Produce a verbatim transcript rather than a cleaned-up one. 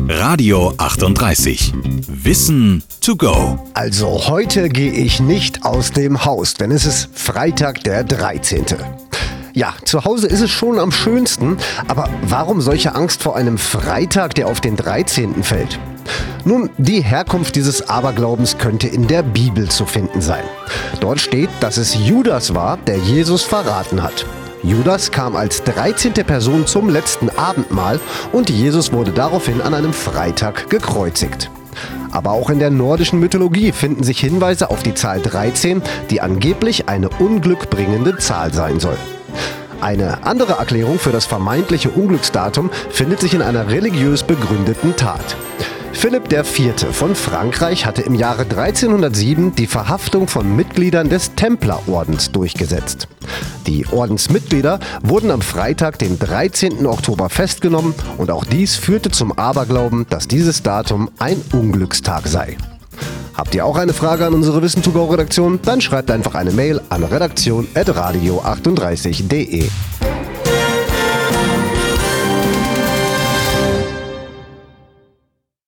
Radio achtunddreißig. Wissen to go. Also heute gehe ich nicht aus dem Haus, denn es ist Freitag der dreizehnte. Ja, zu Hause ist es schon am schönsten, aber warum solche Angst vor einem Freitag, der auf den dreizehnten fällt? Nun, die Herkunft dieses Aberglaubens könnte in der Bibel zu finden sein. Dort steht, dass es Judas war, der Jesus verraten hat. Judas kam als dreizehnte Person zum letzten Abendmahl und Jesus wurde daraufhin an einem Freitag gekreuzigt. Aber auch in der nordischen Mythologie finden sich Hinweise auf die Zahl dreizehn, die angeblich eine unglückbringende Zahl sein soll. Eine andere Erklärung für das vermeintliche Unglücksdatum findet sich in einer religiös begründeten Tat. Philipp der Vierte von Frankreich hatte im Jahre dreizehnhundertsieben die Verhaftung von Mitgliedern des Templerordens durchgesetzt. Die Ordensmitglieder wurden am Freitag, den dreizehnten Oktober, festgenommen und auch dies führte zum Aberglauben, dass dieses Datum ein Unglückstag sei. Habt ihr auch eine Frage an unsere Wissen to go Redaktion? Dann schreibt einfach eine Mail an redaktion at radio achtunddreißig punkt de.